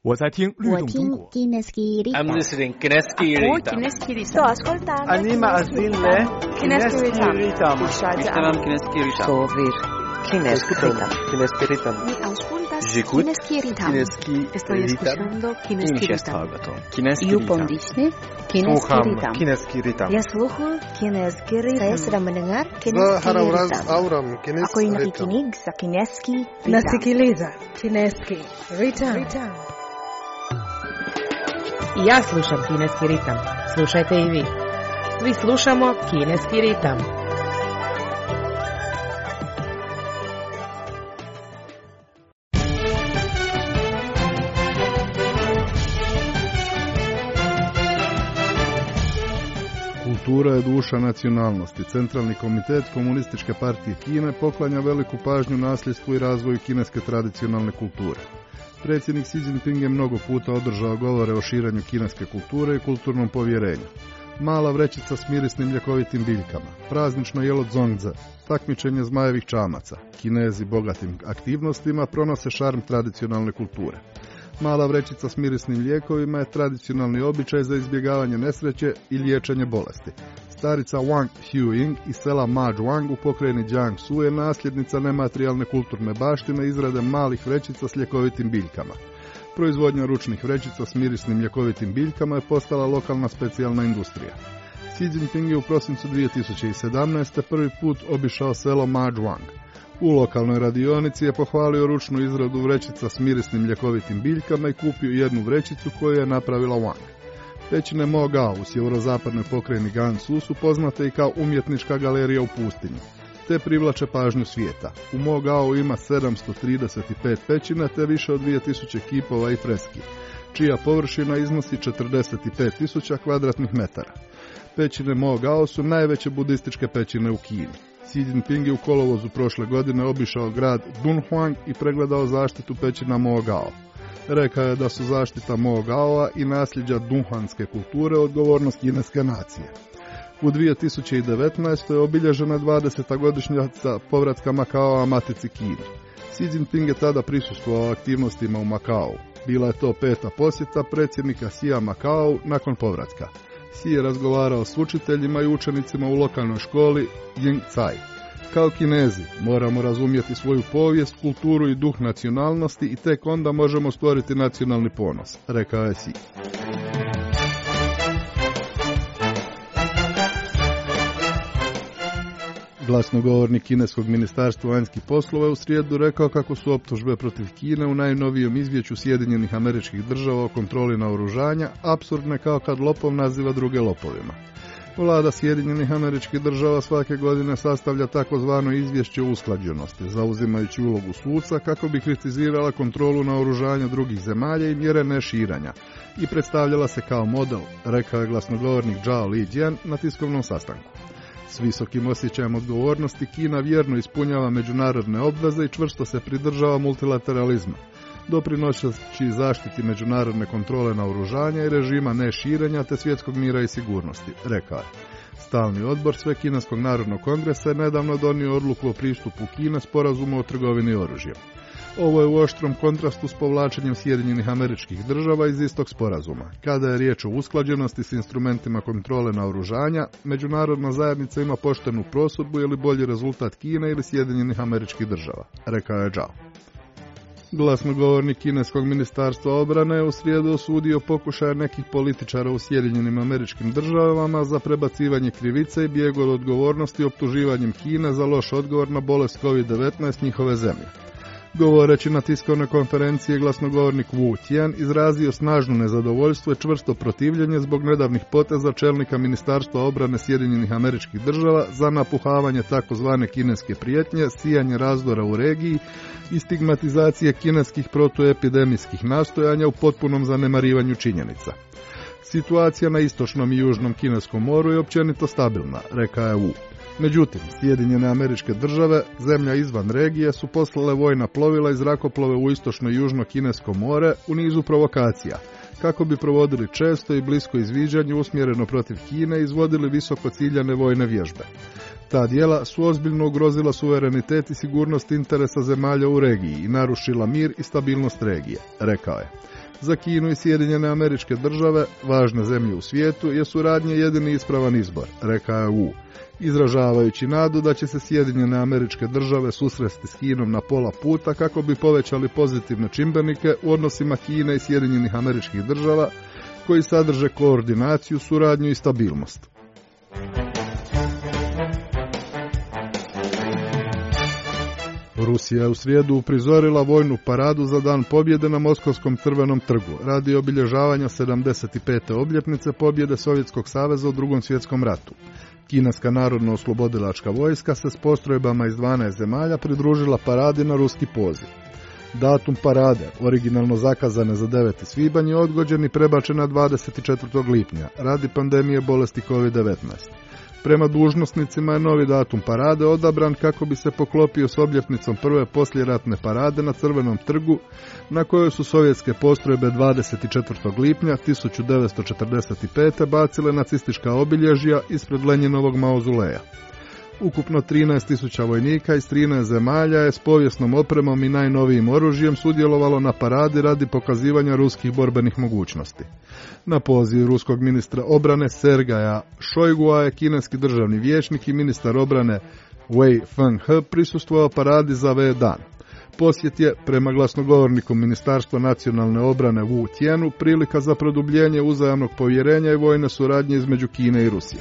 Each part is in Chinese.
我在听律动中国。 I'm listening Kineski Ritam. Sto ascoltando Anima Azile Kineski Ritam. Ishtaram Kineski Ritam. Sovir Kineski Ritam. J'écoute Estoy escuchando Kineski Ritam. Yupondishne Sluham Kineski Kineski Ritam. Ya sluhu Kineski Ritam. Saya sedang mendengar Kineski Haravraz Ritam. Auram Ako Kineski ay Ritam. nakikinig sa Kineski Ritam. Nasikiliza Kineski Ritam. Ja slušam Kineski ritam. Slušajte i vi. Svi slušamo Kineski ritam. Kultura je duša nacionalnosti. Centralni komitet Komunističke partije Kine poklanja veliku pažnju nasljedstvu i razvoju kineske tradicionalne kulture. Predsjednik Xi Jinping je mnogo puta održao govore o širenju kineske kulture i kulturnom povjerenju. Mala vrećica s mirisnim ljekovitim biljkama, praznično jelo dzongdze, takmičenje zmajevih čamaca. Kinezi bogatim aktivnostima pronose šarm tradicionalne kulture. Mala vrećica s mirisnim lijekovima je tradicionalni običaj za izbjegavanje nesreće i liječenje bolesti. Starica Wang Huiying iz sela Mazhuang u pokrajini Jiangsu je nasljednica nematerijalne kulturne baštine izrade malih vrećica s ljekovitim biljkama. Proizvodnja ručnih vrećica s mirisnim ljekovitim biljkama je postala lokalna specijalna industrija. Xi Jinping je u prosincu 2017. prvi put obišao selo Mazhuang. U lokalnoj radionici je pohvalio ručnu izradu vrećica s mirisnim ljekovitim biljkama i kupio jednu vrećicu koju je napravila Wang. Pećine Mo Gao u sjeverozapadnoj pokrajini Gansu su poznate i kao umjetnička galerija u pustinji, te privlače pažnju svijeta. U Mo Gao ima 735 pećina te više od 2000 kipova i freski, čija površina iznosi 45.000 kvadratnih metara. Pećine Mo Gao su najveće budističke pećine u Kini. Xi Jinping je u kolovozu prošle godine obišao grad Dunhuang i pregledao zaštitu pećina Mo Gao. Rekao je da su zaštita Mo Gaoa i nasljeđa dunhanske kulture odgovornost kineske nacije. U 2019. je obilježena 20. godišnjica povratka Makaoa matici Kini. Xi Jinping je tada prisustvovao aktivnostima u Makao. Bila je to 5. posjeta predsjednika Xija Makao nakon povratka. Xi je razgovarao s učiteljima i učenicima u lokalnoj školi Yingcai. Kao Kinezi moramo razumjeti svoju povijest, kulturu i duh nacionalnosti i tek onda možemo stvoriti nacionalni ponos, rekao je Xi. Glasnogovornik kineskog ministarstva vanjskih poslova u srijedu rekao kako su optužbe protiv Kine u najnovijem izvješću Sjedinjenih Američkih Država o kontroli naoružanja apsurdne kao kad lopov naziva druge lopovima. Vlada Sjedinjenih Američkih Država svake godine sastavlja takozvano izvješće o usklađenosti, zauzimajući ulogu suca kako bi kritizirala kontrolu naoružanja drugih zemalja i mjere neširanja i predstavljala se kao model, rekao je glasnogovornik Zhao Lijian na tiskovnom sastanku. S visokim osjećajem odgovornosti Kina vjerno ispunjava međunarodne obveze i čvrsto se pridržava multilateralizma, doprinoseći zaštiti međunarodne kontrole naoružanja i režima neširenja te svjetskog mira i sigurnosti, rekao je. Stalni odbor Svekineskog narodnog kongresa je nedavno donio odluku o pristupu Kine sporazumu o trgovini oružjem. Ovo je u oštrom kontrastu s povlačenjem Sjedinjenih Američkih Država iz istog sporazuma. Kada je riječ o usklađenosti s instrumentima kontrole naoružanja, međunarodna zajednica ima poštenu prosudbu je li bolji rezultat Kine ili Sjedinjenih Američkih Država, rekao je Zhao. Glasnogovornik kineskog ministarstva obrane je u srijedu osudio pokušaje nekih političara u Sjedinjenim Američkim Državama za prebacivanje krivice i bijeg od odgovornosti optuživanjem Kine za loš odgovor na bolest COVID-19 njihove zemlje. Govoreći na tiskovnoj konferenciji, glasnogovornik Wu Tian izrazio snažno nezadovoljstvo i čvrsto protivljenje zbog nedavnih poteza čelnika Ministarstva obrane Sjedinjenih Američkih Država za napuhavanje takozvane kineske prijetnje, sijanje razdora u regiji i stigmatizacije kineskih protuepidemijskih nastojanja u potpunom zanemarivanju činjenica. Situacija na istočnom i južnom kineskom moru je općenito stabilna, rekao je Wu. Međutim, Sjedinjene Američke Države, zemlja izvan regije, su poslale vojna plovila i zrakoplove u istočno i južno kinesko more u nizu provokacija, kako bi provodili često i blisko izviđanje usmjereno protiv Kine i izvodili visoko ciljane vojne vježbe. Ta djela su ozbiljno ugrozila suverenitet i sigurnost interesa zemalja u regiji i narušila mir i stabilnost regije, rekao je. Za Kinu i Sjedinjene Američke Države, važne zemlje u svijetu, je suradnja jedini ispravan izbor, rekao je Wu, izražavajući nadu da će se Sjedinjene Američke Države susresti s Kinom na pola puta kako bi povećali pozitivne čimbenike u odnosima Kine i Sjedinjenih Američkih Država, koji sadrže koordinaciju, suradnju i stabilnost. Rusija je u srijedu uprizorila vojnu paradu za Dan pobjede na Moskovskom Crvenom trgu radi obilježavanja 75. obljetnice pobjede Sovjetskog saveza u Drugom svjetskom ratu. Kineska narodno-oslobodilačka vojska se s postrojbama iz 12 zemalja pridružila paradi na ruski poziv. Datum parade, originalno zakazane za 9. svibanj, je odgođen i prebačen na 24. lipnja radi pandemije bolesti COVID-19. Prema dužnosnicima je novi datum parade odabran kako bi se poklopio s obljetnicom prve poslijeratne parade na Crvenom trgu, na kojoj su sovjetske postrojbe 24. lipnja 1945. bacile nacistička obilježja ispred Lenjinovog mauzoleja. Ukupno 13.000 vojnika iz 13 zemalja je s povijesnom opremom i najnovijim oružjem sudjelovalo na paradi radi pokazivanja ruskih borbenih mogućnosti. Na poziv ruskog ministra obrane Sergeja Šojgua je kineski državni vijećnik i ministar obrane Wei Fenghe prisustvovao paradi za V dan. Posjet je, prema glasnogovorniku Ministarstva nacionalne obrane Wu Tianu, prilika za produbljenje uzajamnog povjerenja i vojne suradnje između Kine i Rusije.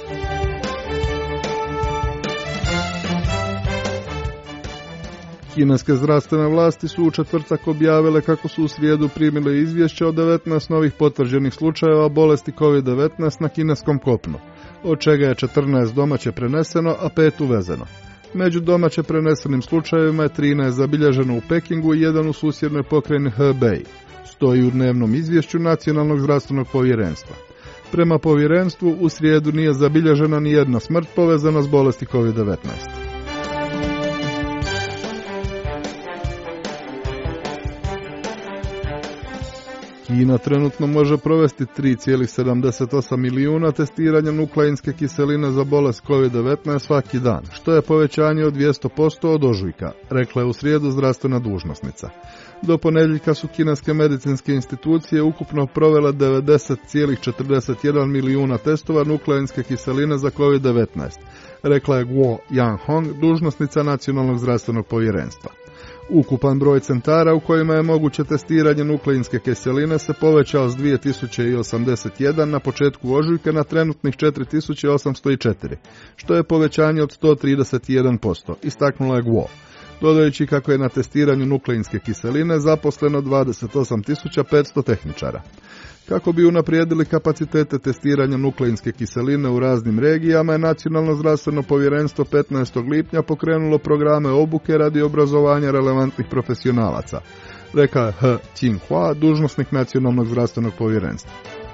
Kineske zdravstvene vlasti su u četvrtak objavile kako su u srijedu primile izvješće o 19 novih potvrđenih slučajeva bolesti COVID-19 na kineskom kopnu, od čega je 14 domaće preneseno, a 5 uvezeno. Među domaće prenesenim slučajevima je 13 zabilježeno u Pekingu i 1 u susjednoj pokrajini Hebei, stoji u dnevnom izvješću Nacionalnog zdravstvenog povjerenstva. Prema povjerenstvu, u srijedu nije zabilježena ni jedna smrt povezana s bolesti COVID-19. Kina trenutno može provesti 3,78 milijuna testiranja nukleinske kiseline za bolest COVID-19 svaki dan, što je povećanje od 200% od ožujka, rekla je u srijedu zdravstvena dužnosnica. Do ponedjeljka su kineske medicinske institucije ukupno provele 90,41 milijuna testova nukleinske kiseline za COVID-19, rekla je Guo Yanhong, dužnosnica Nacionalnog zdravstvenog povjerenstva. Ukupan broj centara u kojima je moguće testiranje nukleinske kiseline se povećao s 2081 na početku ožujka na trenutnih 4804, što je povećanje od 131%, istaknula je Guo, dodajući kako je na testiranju nukleinske kiseline zaposleno 28.500 tehničara. Kako bi unaprijedili kapacitete testiranja nukleinske kiseline u raznim regijama, je Nacionalno zdravstveno povjerenstvo 15. lipnja pokrenulo programe obuke radi obrazovanja relevantnih profesionalaca, rekao je He Qinghua, dužnosnik Nacionalnog zdravstvenog povjerenstva.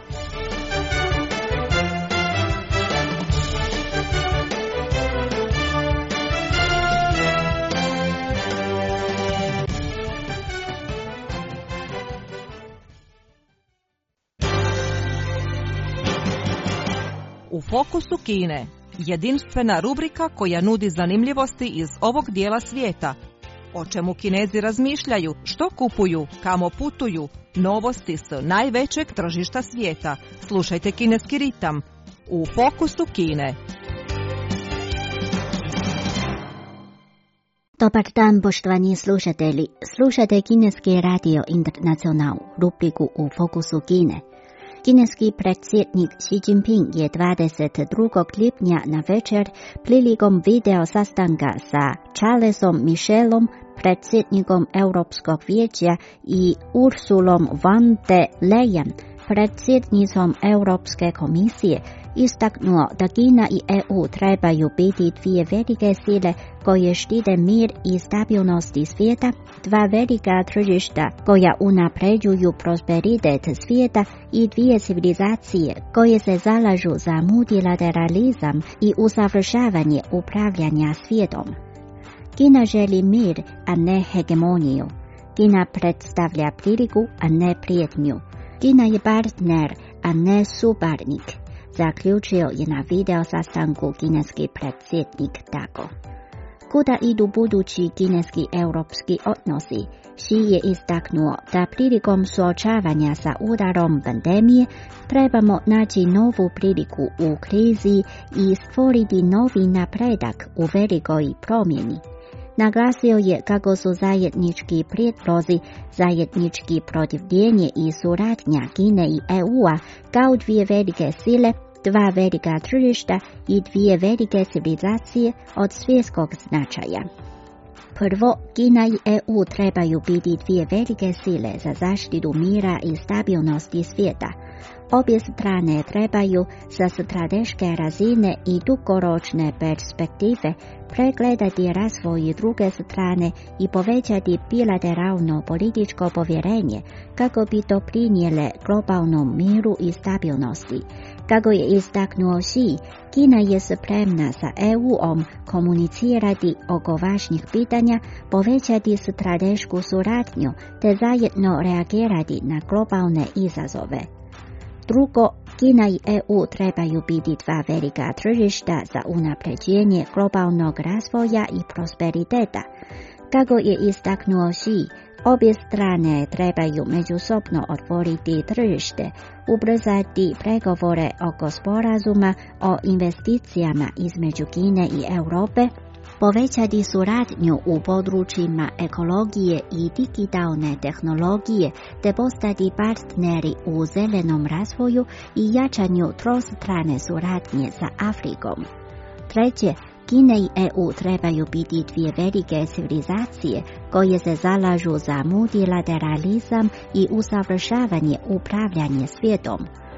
U fokusu Kine, jedinstvena rubrika koja nudi zanimljivosti iz ovog dijela svijeta. O čemu Kinezi razmišljaju, što kupuju, kamo putuju, novosti s najvećeg tržišta svijeta. Slušajte Kineski ritam u fokusu Kine. Dobar dan, poštovani slušatelji. Slušajte Kineski radio internacional, rubriku u fokusu Kine. Kineski predsjednik Xi Jinping je 22. lipnja na večer prilikom video sastanka sa Charlesom Michelom, predsjednikom Europskog vijeća, i Ursulom von der Leyen, predsjednicom Europske komisije, istaknuo da Kina i EU trebaju biti dvije velike sile koje štite mir i stabilnosti svijeta, dva velika tržišta koja unapređuju prosperitet svijeta i dvije civilizacije koje se zalažu za multilateralizam i usavršavanje upravljanja svijetom. Kina želi mir, a ne hegemoniju. Kina predstavlja priliku, a ne prijetnju. Kina je partner, a ne suparnik, zaključio je na video sastanku kineski predsjednik tako. Kuda idu budući kineski europski odnosi? Xi je istaknuo da prilikom suočavanja sa udarom pandemije trebamo naći novu priliku u krizi i stvoriti novi napredak u velikoj promjeni. Naglasio je kako su zajednički prijedlozi, zajednički protivljenje i suradnja Kine i EU-a kao dvije velike sile, dva velika tržišta i dvije velike civilizacije od svjetskog značaja. Prvo, Kina i EU trebaju biti dvije velike sile za zaštitu mira i stabilnosti svijeta. Obje strane trebaju sa strateške razine i dugoročne perspektive pregledati razvoj druge strane i povećati bilateralno političko povjerenje kako bi doprinijele globalnom miru i stabilnosti. Kako je istaknuo Xi, Kina je spremna sa EU-om komunicirati oko važnih pitanja, povećati stratešku suradnju te zajedno reagirati na globalne izazove. Drugo, Kina i EU trebaju biti dva velika tržišta za unapređenje globalnog razvoja i prosperiteta. Kako je istaknuo Xi, obje strane trebaju međusobno otvoriti tržište, ubrzati pregovore oko sporazuma o investicijama između Kine i Europe, povećati suradnju u područjima ekologije i digitalne tehnologije te postati partneri u zelenom razvoju i jačanju trostrane suradnje sa Afrikom. Treće, Kina i EU trebaju biti dvije velike civilizacije koje se zalažu za multilateralizam i usavršavanje upravljanja svijetom.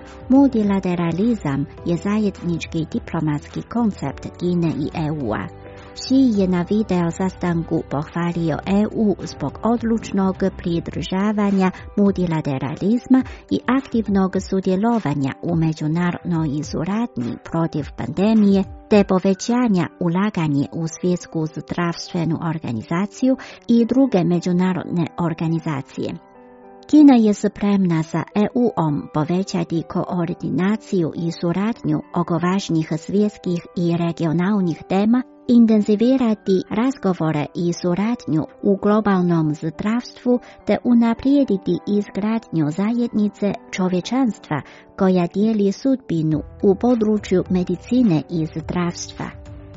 Multilateralizam je zajednički diplomatski koncept Kine i EU-a. Xi je na video sastanku pohvalio EU zbog odlučnog pridržavanja multilateralizma i aktivnog sudjelovanja u međunarodnoj suradnji protiv pandemije te povećanja ulaganje u svjetsku zdravstvenu organizaciju i druge međunarodne organizacije. Kina je spremna sa EU-om povećati koordinaciju i suradnju oko važnih svjetskih i regionalnih tema, intenzivirati razgovore i suradnju u globalnom zdravstvu te unaprijediti izgradnju zajednice čovječanstva koja dijeli sudbinu u području medicine i zdravstva.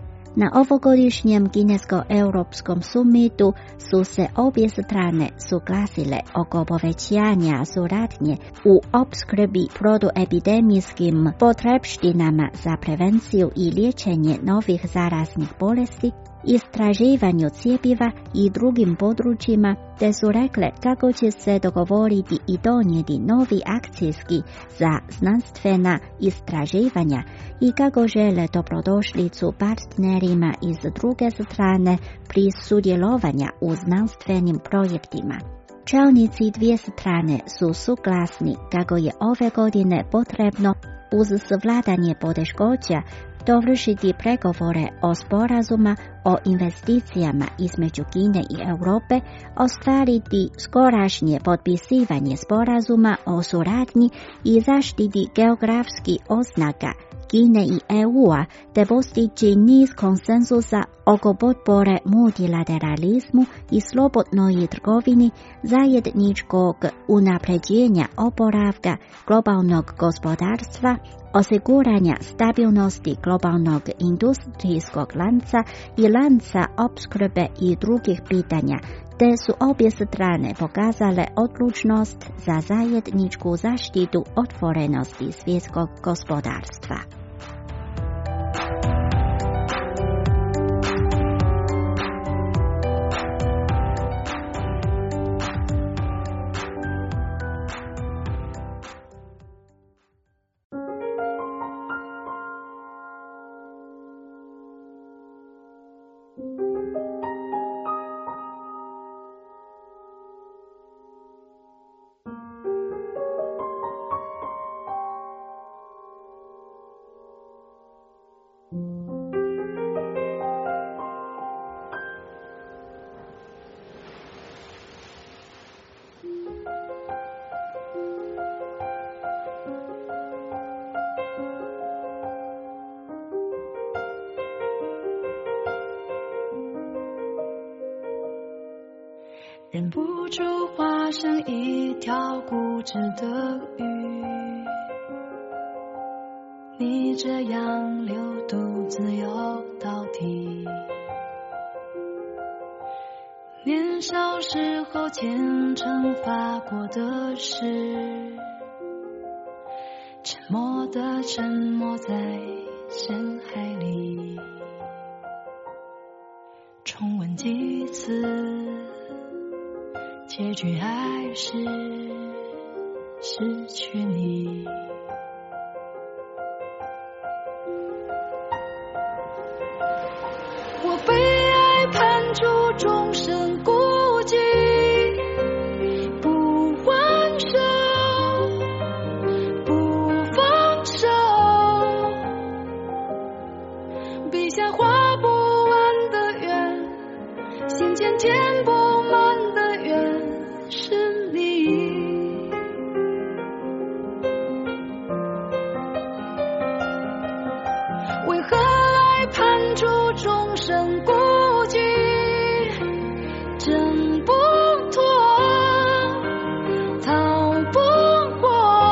Na ovogodišnjem kinesko-europskom summitu su se obje strane suglasile oko povećanja suradnje u opskrbi protuepidemijskim potrepštinama za prevenciju i liječenje novih zaraznih bolesti, istraživanju cjepiva i drugim područjima, te su rekle kako će se dogovoriti i donijeti novi akcijski za znanstvena istraživanja i kako žele dobrodošlicu partnerima iz druge strane pri sudjelovanju u znanstvenim projektima. Čelnici dvije strane su suglasni kako je ove godine potrebno uz savladanje poteškoća dovršiti pregovore o sporazuma o investicijama između Kine i Europe, ostvariti skorašnje potpisivanje sporazuma o suradnji i zaštiti geografski oznaka Kine i EU-a te postići niz konsenzusa oko potpore multilateralizmu i slobodnoj trgovini, zajedničkog unapređenja oporavka globalnog gospodarstva, osiguranja stabilnosti globalnog industrijskog lanca i lanca opskrbe i drugih pitanja, te su obje strane pokazale odlučnost za zajedničku zaštitu otvorenosti svjetskog gospodarstva. 忍不住化身一条固执的鱼，你这样流独自游到底。年少时候虔诚发过的誓，沉默的沉没在深海里。重温几次，结局还是失去你。我被爱判处终身孤寂，不还手，不放手，笔下画不完的圆，心间填不满的缘是你。为何爱判处终身孤寂，挣不脱，逃不过，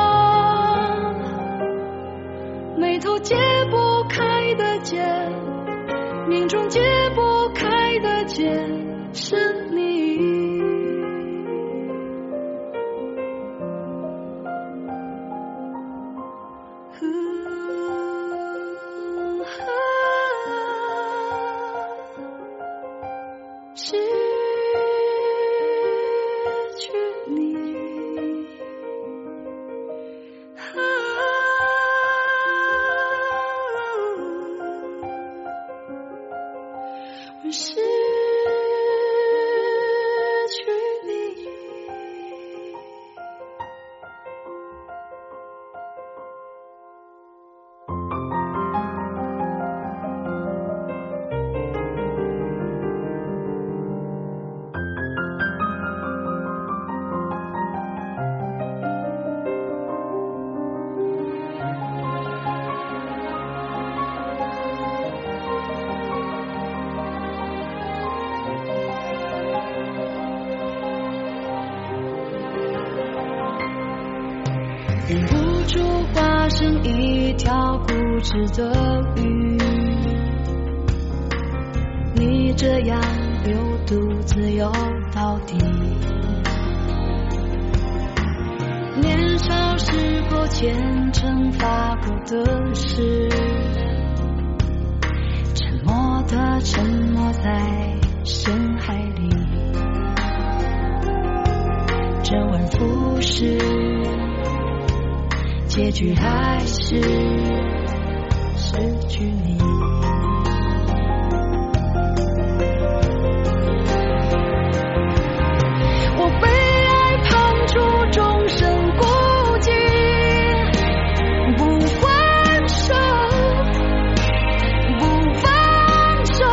眉头解不开的结，命中解不开的结是你。失去你，我失去你。忍不住化身一条固执的鱼，你这样流独自游到底。年少时候虔诚发过的誓，沉默的沉没在深海里。周而复始，结局还是失去你。我被爱判处终身孤寂，不还手，不放手，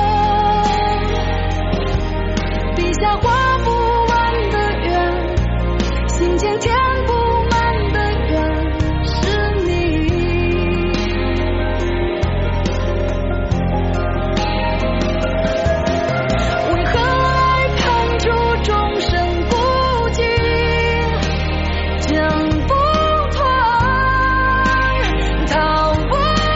笔下画不完的圆，心间填不满的缘是你。为何爱判处终身孤寂，挣不脱，逃不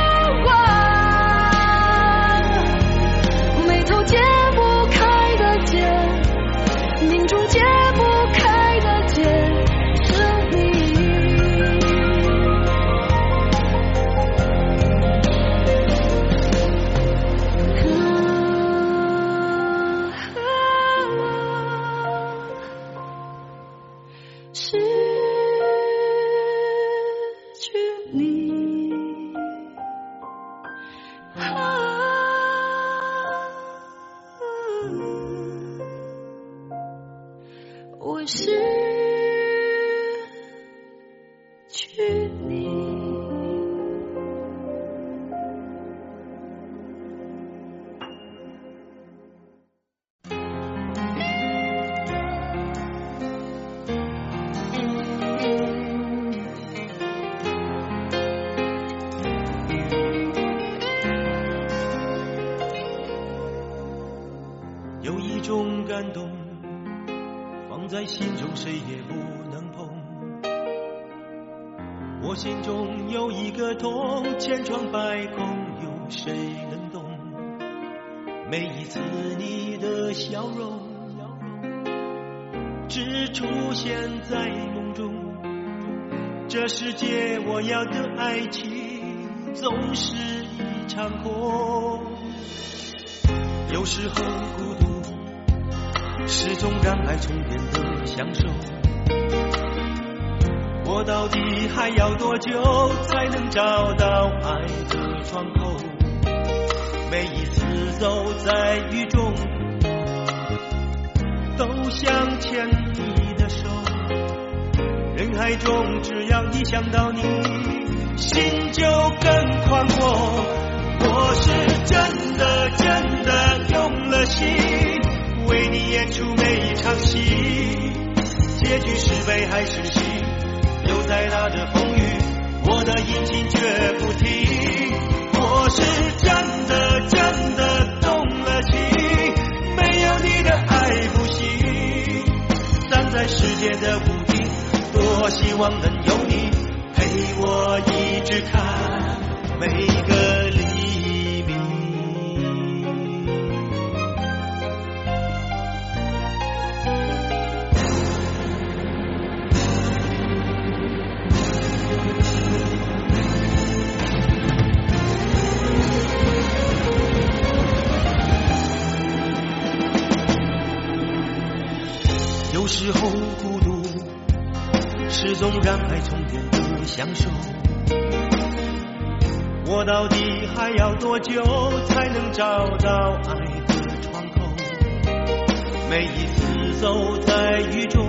完，眉头解不开的结，命中解不开的结是你。失去你，我失去你。 有一种感动心中谁也不能碰。我心中有一个痛，千疮百孔，有谁能懂？每一次你的笑容只出现在梦中，这世界我要的爱情总是一场空。有时候孤独是种让爱充电的享受，我到底还要多久才能找到爱的窗口？每一次走在雨中都想牵你的手，人海中只要一想到你，心就更宽阔。我是真的真的用了心，为你演出每一场戏，结局是悲还是喜，有再大的风雨，我的引擎绝不停。我是真的真的动了情，没有你的爱不行。站在世界的屋顶，多希望能有你陪我一直看每个黎明。有时候孤独是种让爱充电的享受，我到底还要多久才能找到爱的窗口？每一次走在雨中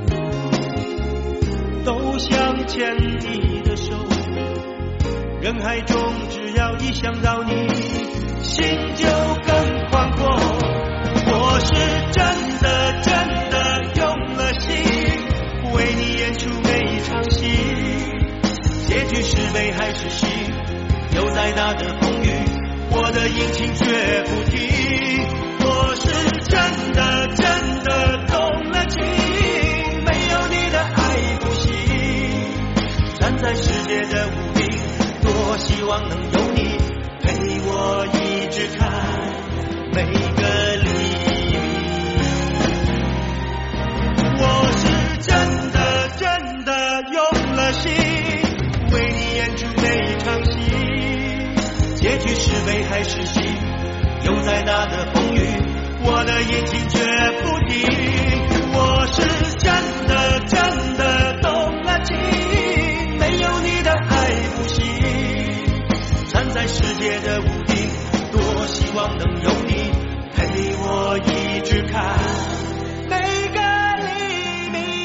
都想牵你的手，人海中只要一想到你，心就更宽阔。我是真的真的用了心，为你演出每一场戏，结局是悲还是喜，有再大的风雨，我的引擎绝不停。我是真的真的动了情，没有你的爱不行。站在世界的屋顶，多希望能有你陪我一直看每个黎明。我是真的真的用了心，为你演出每一场戏，结局是悲还是喜，有再大的风雨，我的引擎绝不停。我是真的真的动了情，没有你的爱不行。站在世界的屋顶，多希望能有你陪我一直看每个黎明。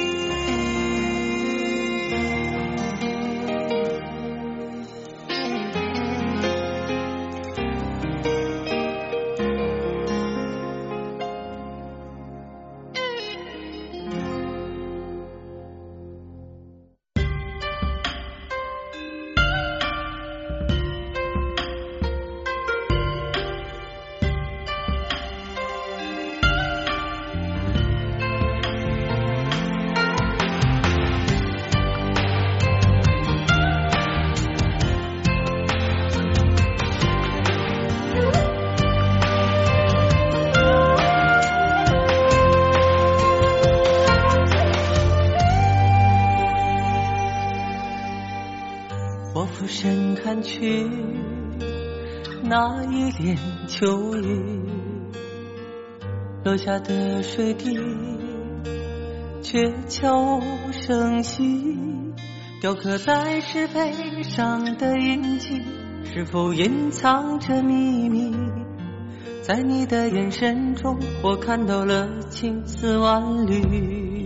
我俯身看去，那一帘秋雨，落下的水滴却悄无声息，雕刻在石碑上的印记，是否隐藏着秘密？在你的眼神中，我看到了千丝万缕。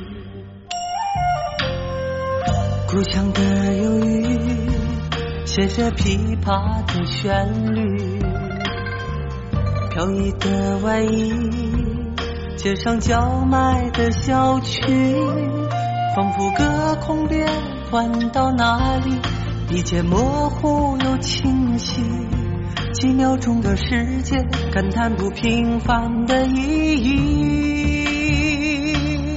故乡的忧郁，写着琵琶的旋律，飘逸的外衣，街上叫卖的小曲，仿佛隔空变换到哪里，一切模糊又清晰，几秒钟的时间，感叹不平凡的意义。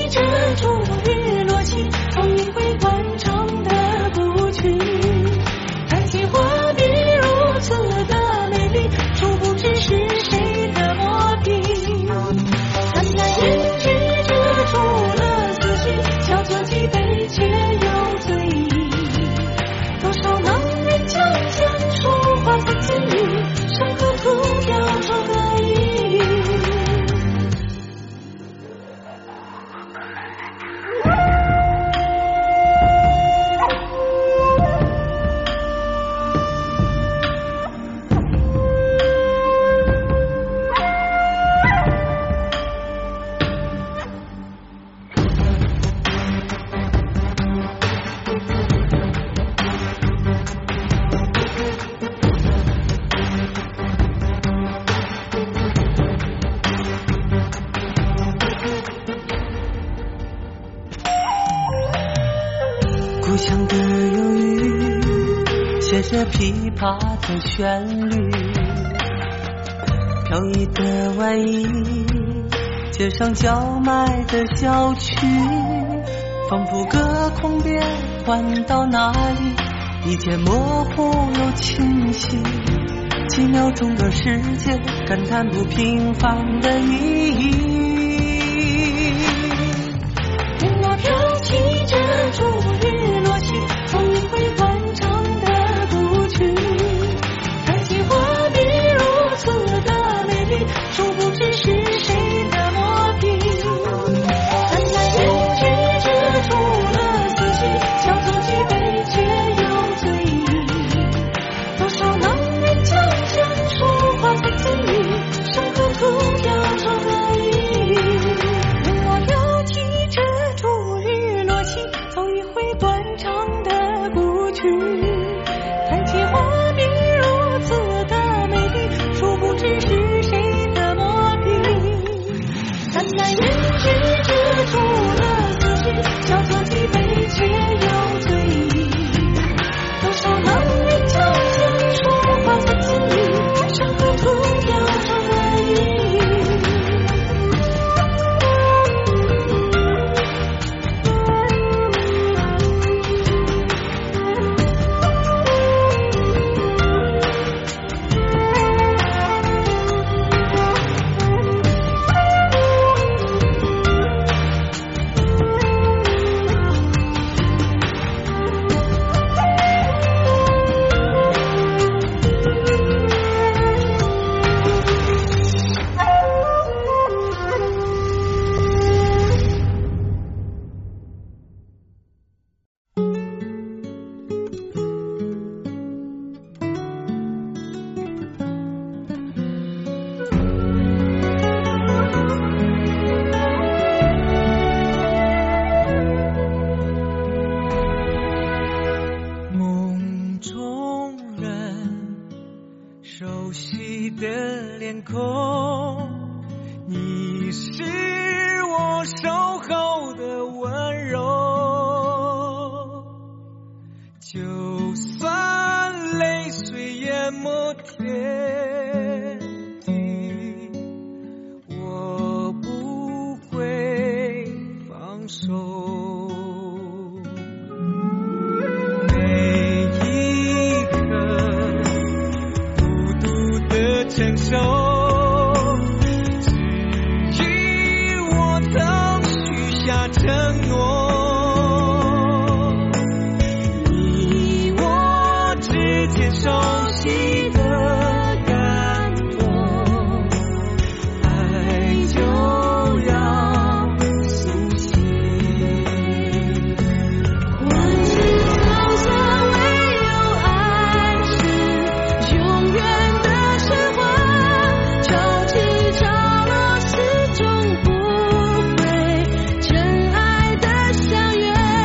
遮住日落西，风一回断肠的故去。看见画笔如此的美丽，殊不知是谁的墨笔。看那胭脂遮住了思绪，小酒几杯却有醉意。多少盲人将将说话三千语，伤口涂掉愁的意。 故乡的忧郁，写着琵琶的旋律，飘逸的外衣，街上叫卖的小曲，仿佛隔空变换到哪里，一切模糊又清晰，几秒钟的时间，感叹不平凡的意义。 云朵飘起遮住日落西，风一回断肠的故去。看见画笔如此的美丽，殊不知是谁的墨笔。看那胭脂遮住了思绪，小酒几杯却有醉意。多少盲人将将说话三千语，伤口涂掉愁的意。云朵飘起遮住日落西，风一回断肠的故去。看见画笔如此的美丽，殊不知是谁的墨笔。看那胭脂遮住了思绪，小酒几杯却有醉意。多少盲人将将说话三千语，伤口涂掉愁的意。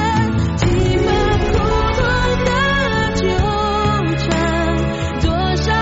多少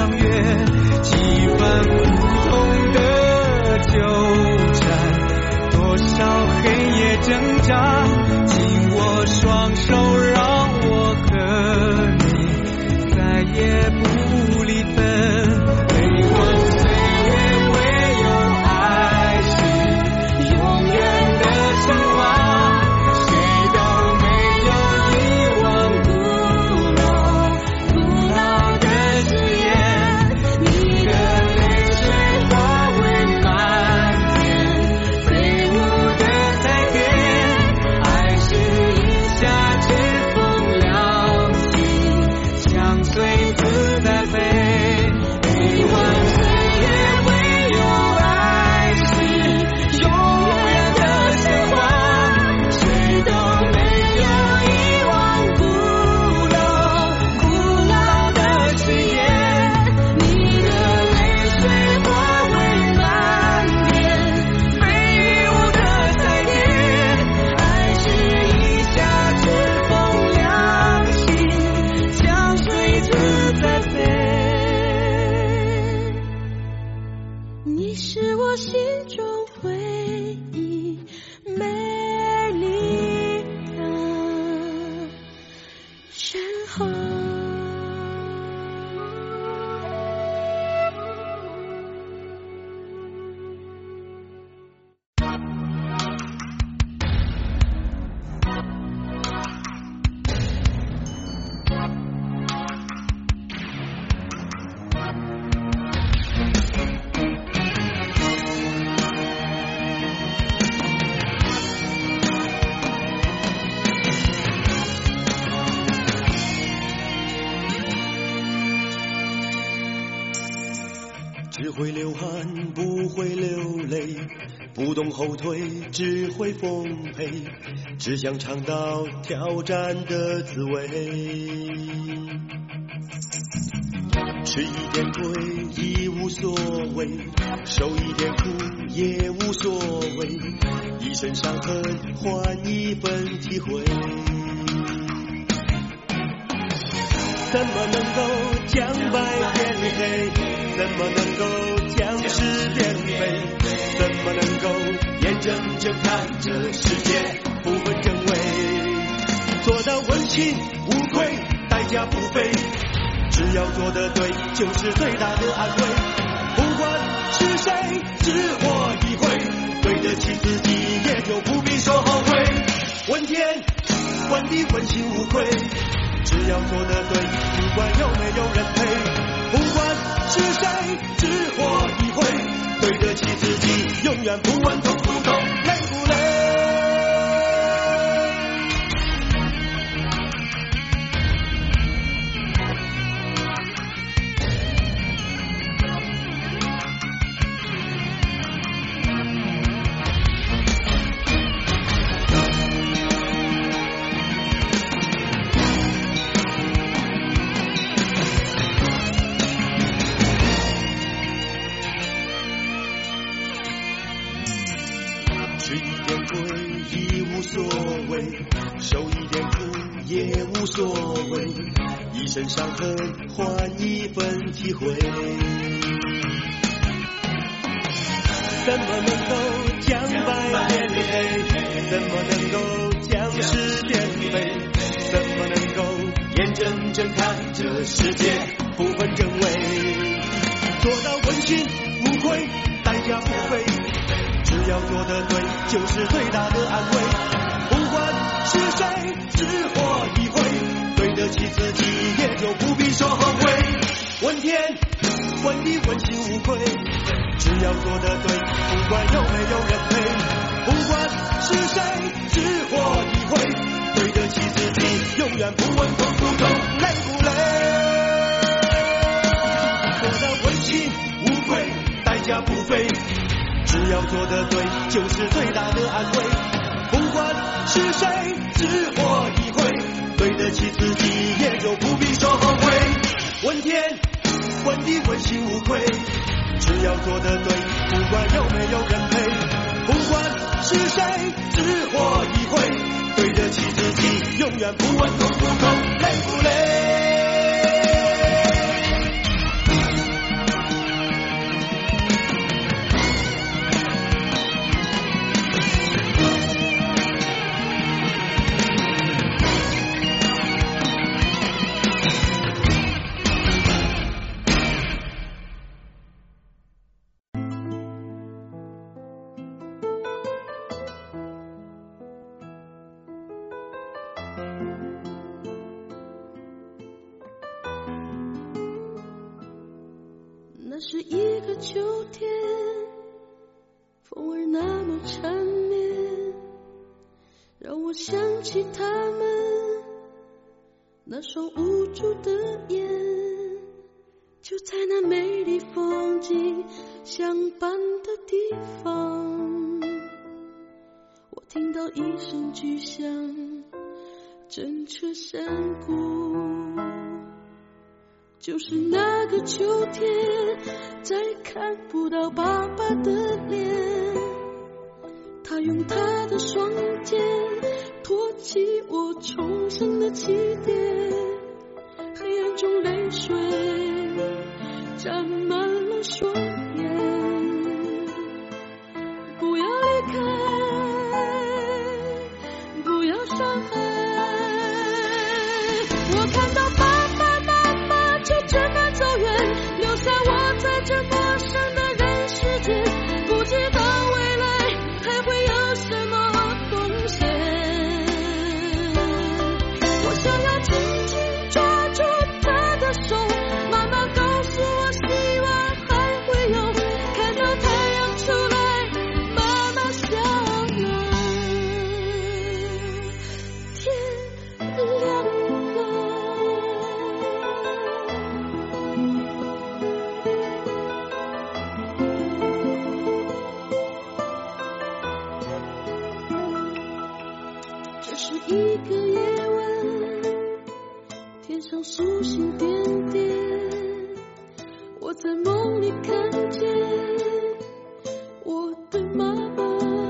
相约，几分不同的纠缠，多少黑夜挣扎，紧握双手，让我和你再也不离分。每晚岁月唯有爱是永远的神话，谁都没有遗忘古老的誓言。你的泪水化为满天飞舞的彩蝶，爱是一夏之风凉气，相随自在飞。每晚岁月唯有爱是永远的神话，谁都没有遗忘古老的誓言。你的泪水化为满天飞舞的彩蝶，爱是一夏之风凉气，相随自在飞。你是我心中唯一美丽的神话。 只会流汗不会流泪，不懂后退只会奉陪，只想尝到挑战的滋味。吃一点亏已无所谓，受一点苦也无所谓，一身伤痕换一份体会。怎么能够将白变黑？怎么能够将是变美？怎么能够眼睁睁看着世界不分真伪？做到问心无愧，代价不菲，只要做得对，就是最大的安慰。不管是谁，只活一回，对得起自己，也就不必说后悔。问天问地问心无愧，只要做得对，不管有没有人陪。不管是谁，只活一回，对得起自己，永远不问痛不痛，累不累。吃一点亏已无所谓，受一点苦也无所谓，一身伤痕换一份体会。怎么能够将白变黑？怎么能够将是变美？怎么能够眼睁睁看着世界不分真伪？做到问心无愧，代价不菲，只要做得对，就是最大的安慰。不管是谁，只活一回，对得起自己，也就不必说后悔。问天问地问心无愧，只要做得对，不管有没有人陪。不管是谁，只活一回，对得起自己，永远不问痛不痛，累不累。做到问心无愧，代价不菲，只要做得对，就是最大的安慰。不管是谁，只活一回，对得起自己，也就不必说后悔。问天问地问心无愧，只要做得对，不管有没有人陪。不管是谁，只活一回，对得起自己，永远不问痛不痛，累不累。 那是一个秋天，风儿那么缠绵，让我想起他们那双无助的眼，就在那美丽风景相伴的地方，我听到一声巨响，震彻山谷。就是那个秋天，再看不到爸爸的脸，他用他的双肩托起我重生的起点，黑暗中泪水沾满了双眼，不要离开，不要伤害，我看到爸爸妈妈就这么走远，留下我在这陌生的人世间，不知道未来还会有什么贡献，我想要紧紧抓住他的手，妈妈告诉我希望还会有，看到太阳出来，妈妈笑了，天亮了。这是一个夜晚，天上星星点点，我在梦里看见我的妈妈，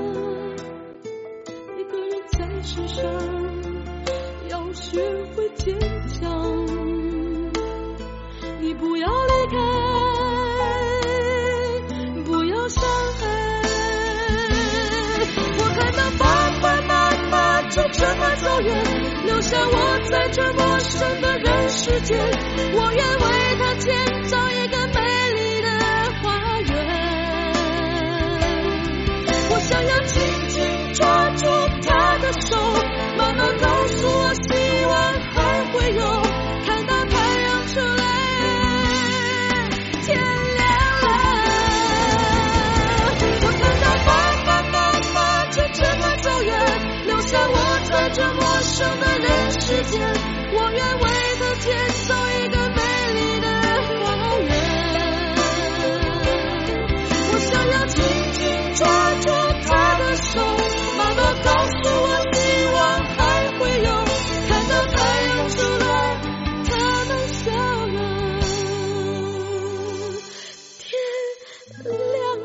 一个人在世上要学会坚强，你不要离开，不要伤害，我看到爸爸妈妈就这么走远，留下我在这陌生的人世间，我愿为他建造一个美丽的花园，我想要紧紧抓住他的手，妈妈告诉我希望还会有，看到太阳出来，天亮了，我看到爸爸妈妈就这么走远，留下我在这陌生的人世间，我愿为他建造一个美丽的花园，我想要紧紧抓住他的手，妈妈告诉我希望还会有，看到太阳出来，他们笑了，天亮了。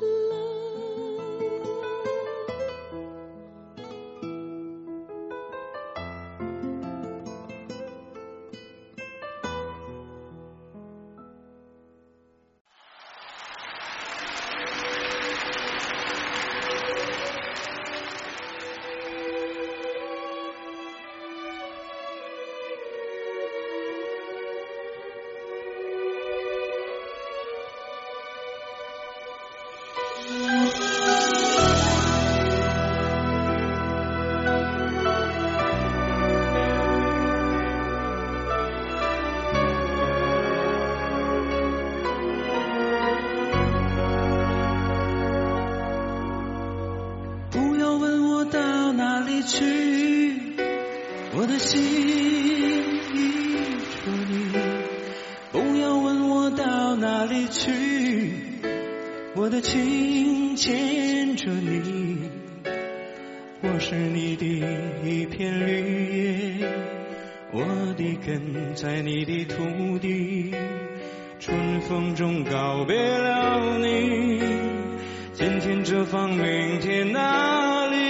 不要问我到哪里去，我的心依着你。不要问我到哪里去，我的情牵着你。我是你的一片绿叶，我的根在你的土地。春风中告别了你，今天这方，明天那里。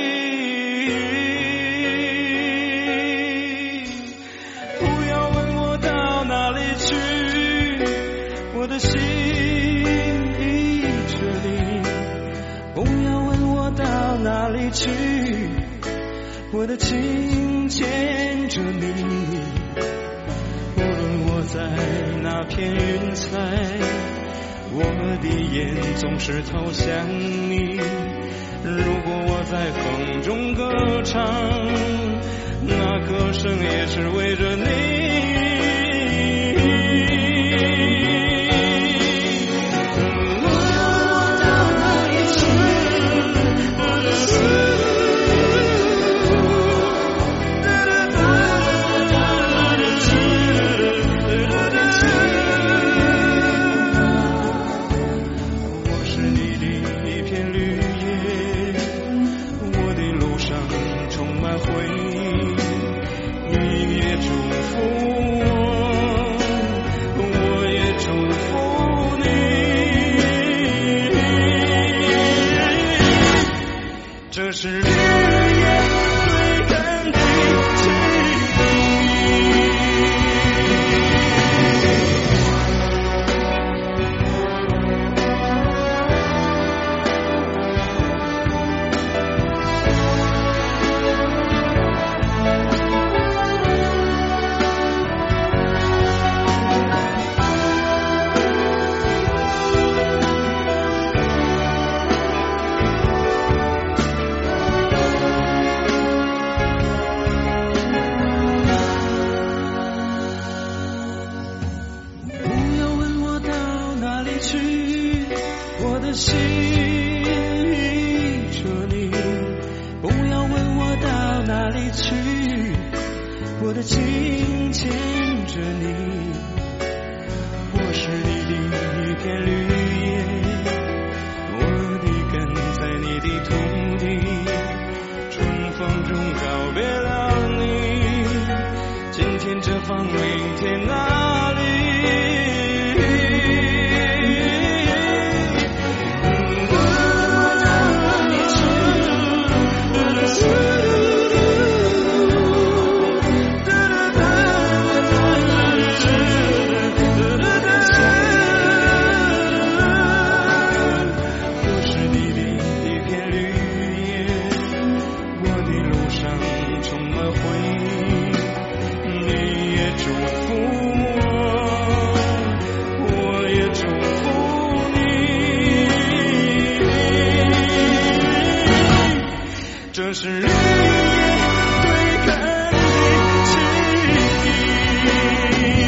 不要问我到哪里去，我的心依着你。不要问我到哪里去，我的情牵着你。无论我在那片云彩，我的眼总是投向你。如果我在风中歌唱，那歌声也是为着你。 是绿叶最根的情谊。 心依着你，不要问我到哪里去，我的情牵着你，我是你的一片绿叶，我的根在你的土地，春风中告别了你，今天这方，明天哪里？这是绿叶对根的情谊。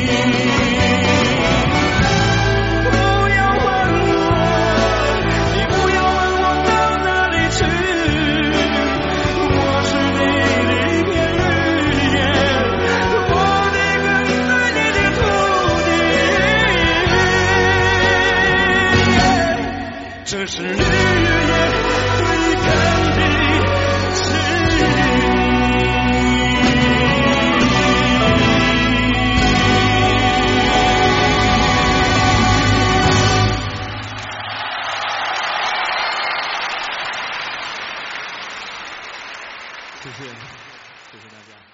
不要问我，你不要问我到哪里去，我是你的一片绿叶，我的根在你的土地。这是绿叶对根的谢谢大家。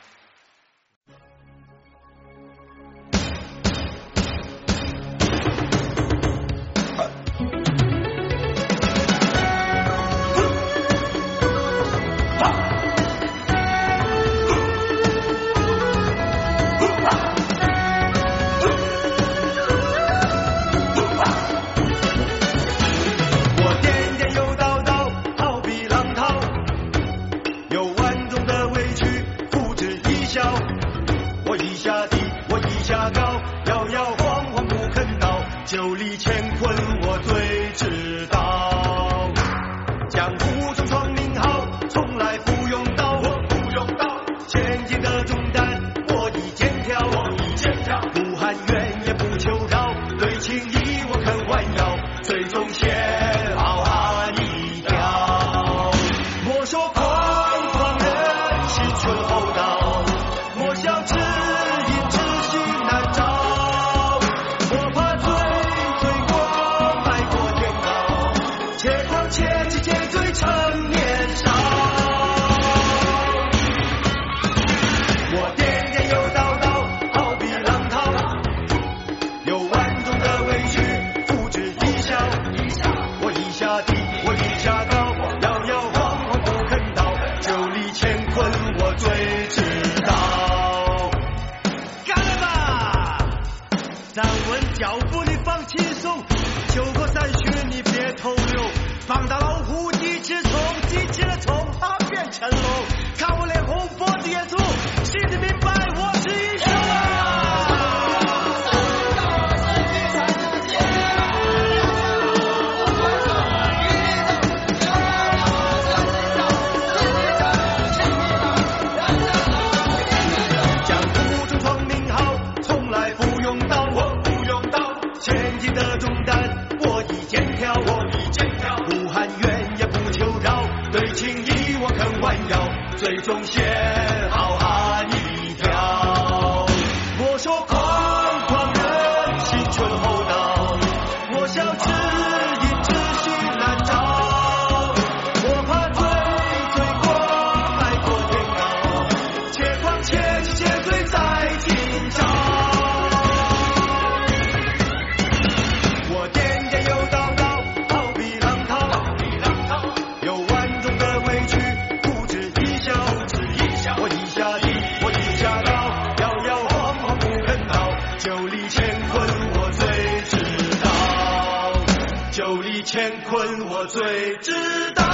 酒里乾坤我最知道。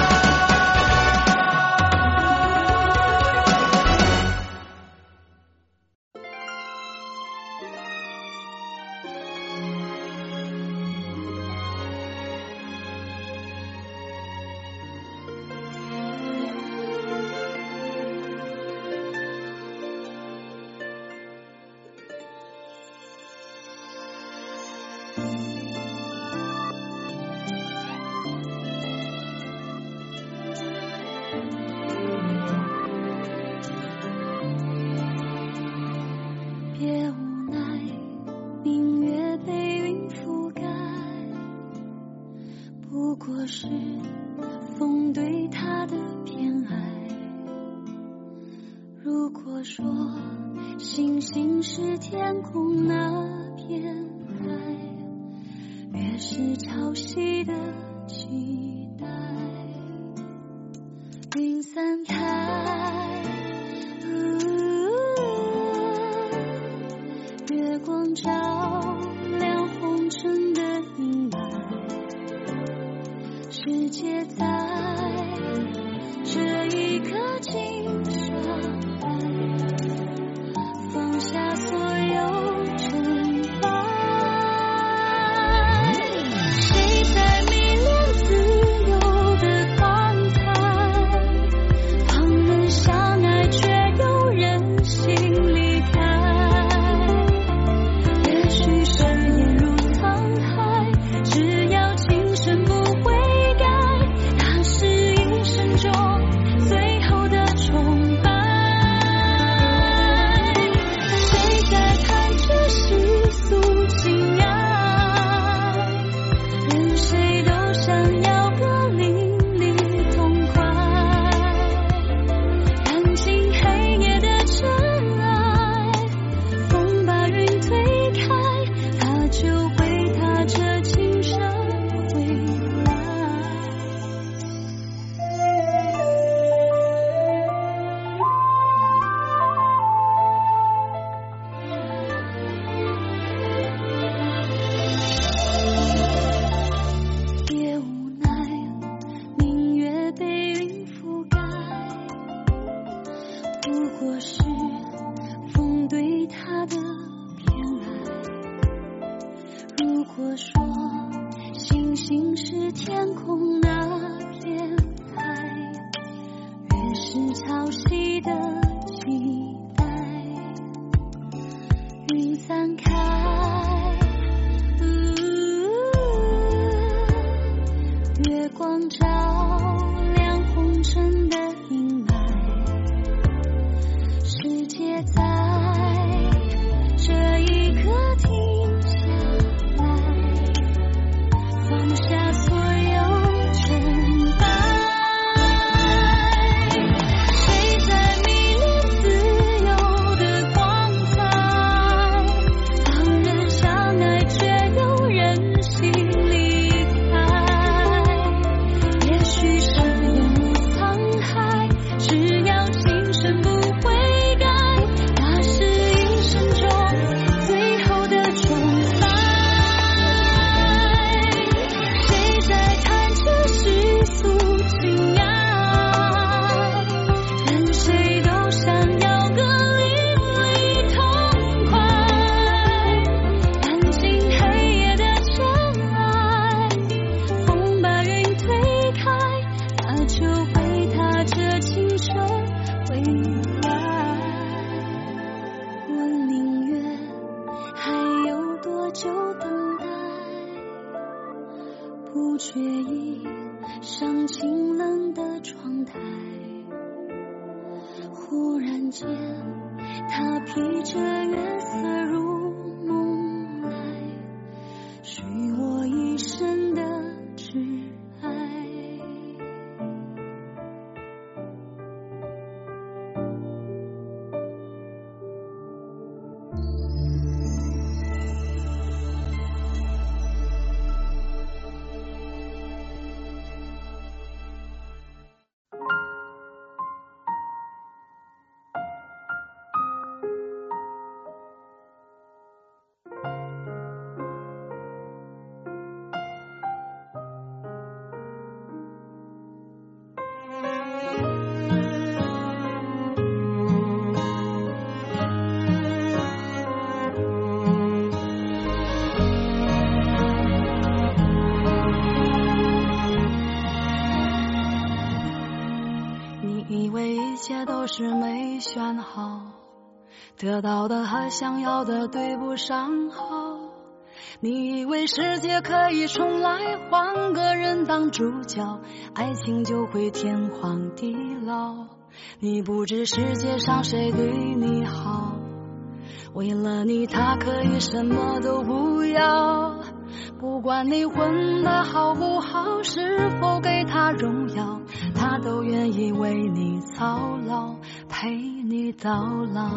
都是没选好，得到的和想要的对不上号。你以为世界可以重来，换个人当主角，爱情就会天荒地老。你不知世界上谁对你好，为了你他可以什么都不要。不管你混得好不好，是否给他荣耀，他都愿意为你操劳，陪你到老。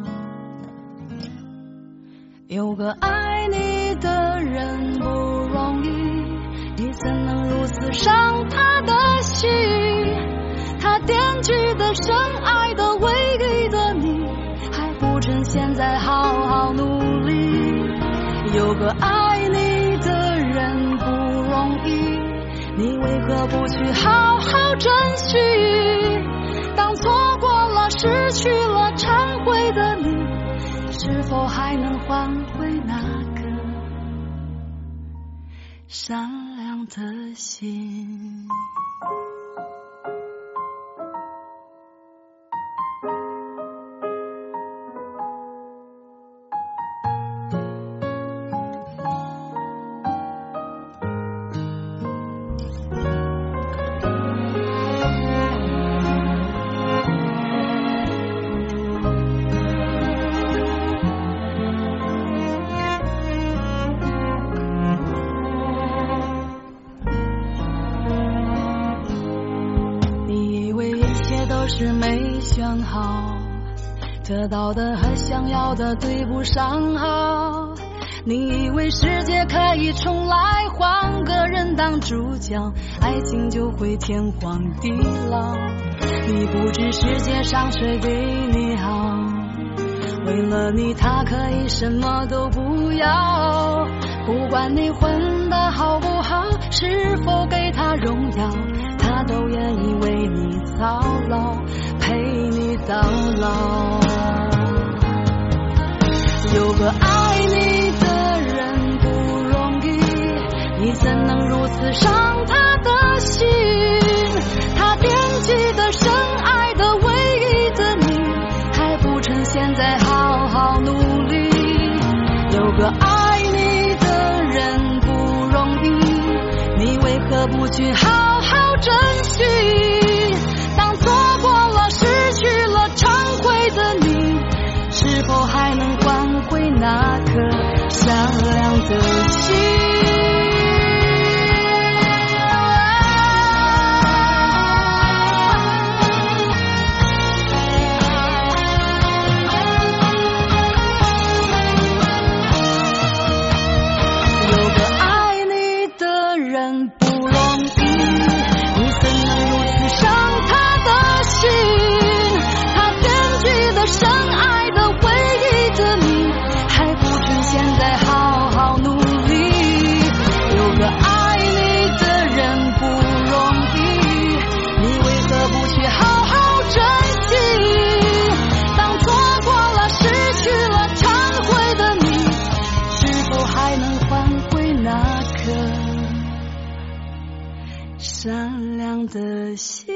有个爱你的人不容易，你怎能如此伤他的心？他惦记的深爱的唯一的你，还不趁现在好好努力。有个爱你的人不容易，你为何不去好好珍惜？当错过了失去了忏悔的你，是否还能换回那个善良的心？是没选好，得到的和想要的对不上号。你以为世界可以重来，换个人当主角，爱情就会天荒地老。你不知世界上谁对你好，为了你他可以什么都不要。不管你混得好不好，是否给他荣耀，他都愿意为你操劳，陪你到老。有个爱你的人不容易，你怎能如此伤他的心？他惦记的深爱的唯一的你，还不趁现在好好努力。有个爱你的人不容易，你为何不去好好珍惜？当错过了失去了忏悔的你，是否还能换回那颗善良的心？善良的心。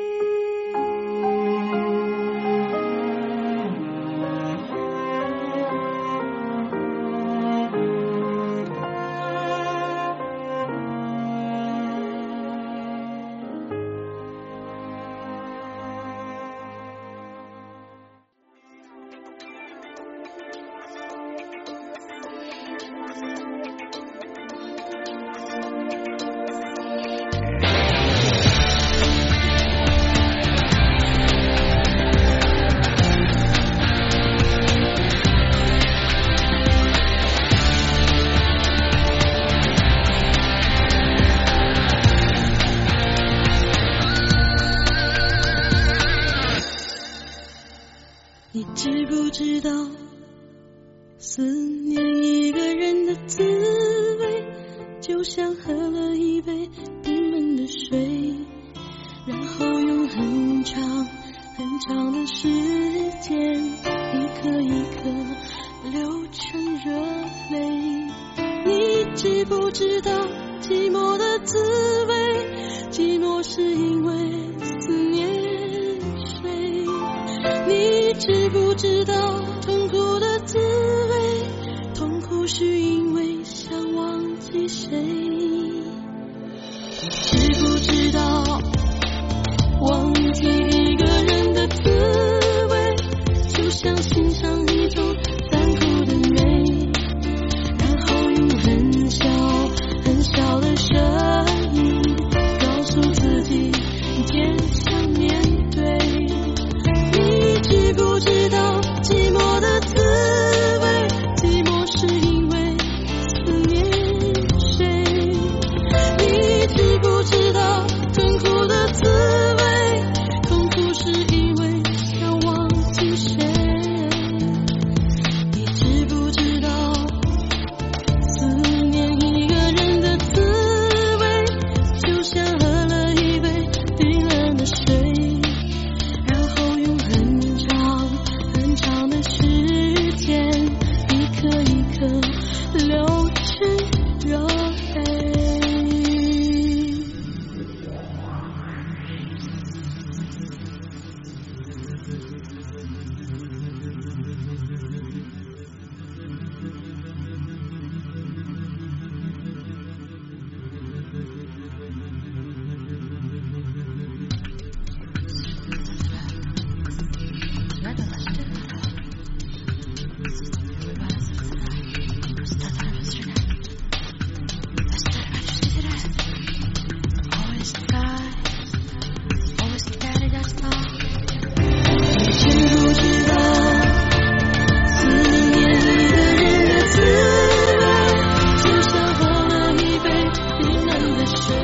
你知不知道，思念一个人的滋味，就像喝了一杯冰冷的水，然后用很长很长的时间，一颗一颗流成热泪。你知不知道寂寞的滋味，寂寞是因为思念谁。 你知不知道痛苦的滋味？痛苦是因为想忘记谁？你知不知道忘记一个人的滋味，就像欣赏一种残酷的美，然后用很小很小的声音告诉自己坚强面对。你知不知道寂寞的滋味？寂寞是因为思念谁？你知不知道痛苦的滋味？痛苦是因为想忘记谁？你知不知道思念一个人的滋味，就像喝了一杯冰冷的水，然后用很长很长的时间一颗一颗流去热泪。你知不知道思念一个人的滋味，就像喝了一杯冰冷的水，